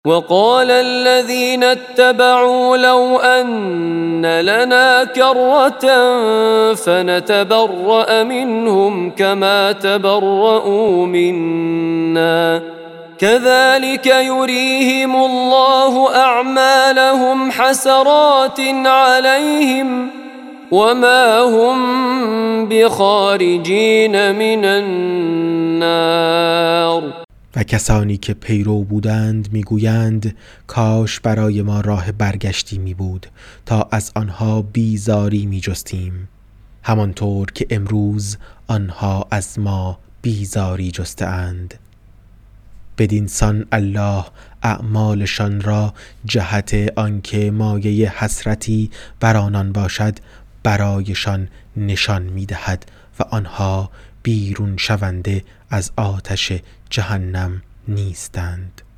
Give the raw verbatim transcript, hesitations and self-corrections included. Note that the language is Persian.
وقال الذين اتبعوا لو أن لنا كرة فنتبرأ منهم كما تبرؤوا منا كذلك يريهم الله أعمالهم حسرات عليهم وما هم بخارجین من النار. و کسانی که پیرو بودند میگویند کاش برای ما راه برگشتی می بود تا از آنها بیزاری می جستیم، همانطور که امروز آنها از ما بیزاری جستند. بدین سان الله اعمالشان را جهت آنکه مایه حسرتی بر آنان باشد برایشان نشان می دهد و آنها بیرون شونده از آتش جهنم نیستند.